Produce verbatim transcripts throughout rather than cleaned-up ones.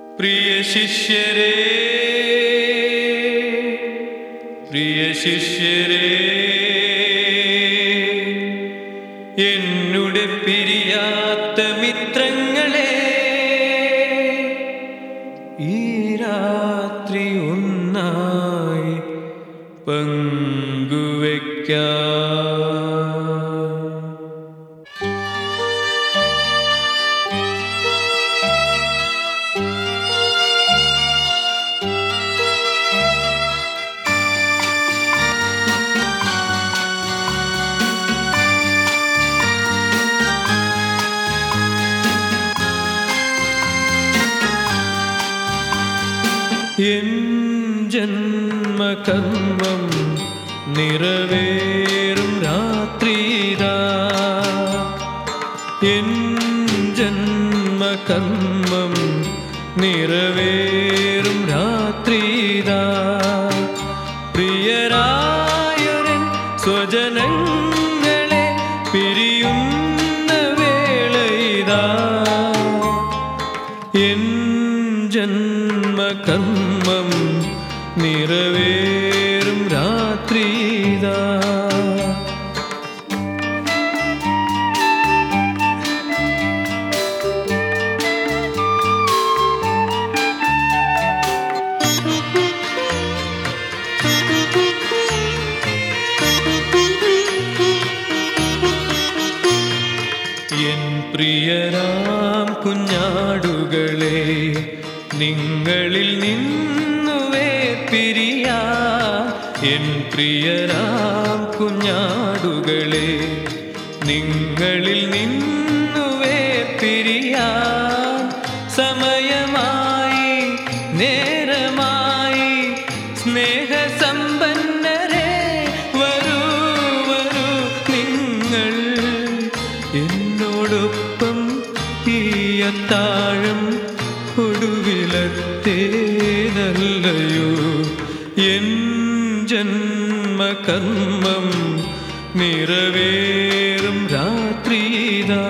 പ്രിയ ശിഷ്യരേ പ്രിയ ശിഷ്യരേ എന്നുടെ പിരിയാത്ത മിത്രങ്ങളെ ഈ രാത്രി ഒന്നായി പങ്കുവെക്കാം. N ജന്മകർമ്മം നിറവേറും രാത്രിയിതാ, N ജന്മകർമ്മം നിറവേറും രാത്രിയിതാ. പ്രിയരായൊരൻ സ്വജനങ്ങളെ പിരിയുന്ന വേളയിതാ, എൻ ജന്മകർമ്മം നിറവേറും രാത്രിയിതാ. എൻ പ്രിയരാം കുഞ്ഞാടുകളെ, നിങ്ങളിൽ നിന്നു വേർപിരിയാൻ, എൻ പ്രിയരാം കുഞ്ഞാടുകളെ, നിങ്ങളിൽ നിന്നു വേർപിരിയാൻ സമയമായി നേരമായി. സ്നേഹസമ്പന്നരെ വരൂ വരൂ നിങ്ങൾ എന്നോടൊപ്പം ഈ അത്താഴം ഒടുവിലത്തേതല്ലയോ. എൻ ജന്മകർമ്മം നിറവേറും രാത്രിയിതാ.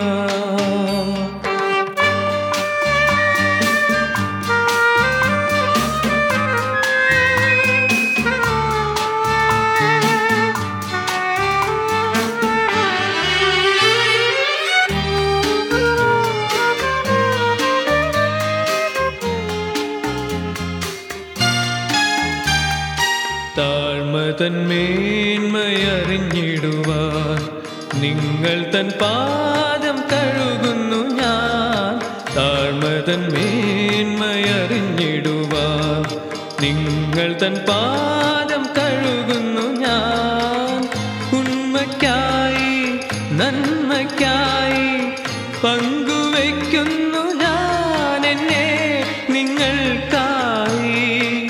താഴ്മതൻ മേന്മയറിഞ്ഞിടുവാൻ നിങ്ങൾ തൻ പാദം കഴുകുന്നു ഞാൻ. താഴ്മതൻ മേന്മയറിഞ്ഞിടുവാൻ നിങ്ങൾ തൻ പാദം കഴുകുന്നു ഞാൻ. ഉണ്മയ്ക്കായി നന്മയ്ക്കായി പങ്കുവയ്ക്കുന്നു ഞാൻ എന്നെ നിങ്ങൾക്കായി.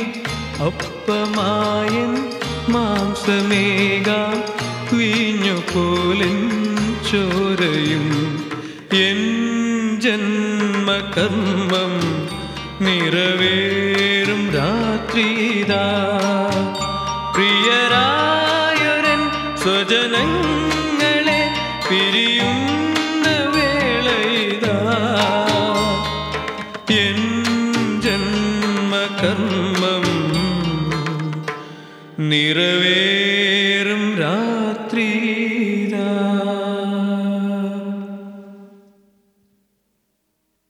അപ്പമായൻ മാംസമേകാം വീഞ്ഞു പോലൻ ചോരയും, എൻ ജന്മകർമ്മം നിറവേറും രാത്രിയിതാ. പ്രിയരായൊരൻ സ്വജനങ്ങളെ പിരിയുന്ന വേളയിതാ, എൻ ജന്മകർമ്മം നിറ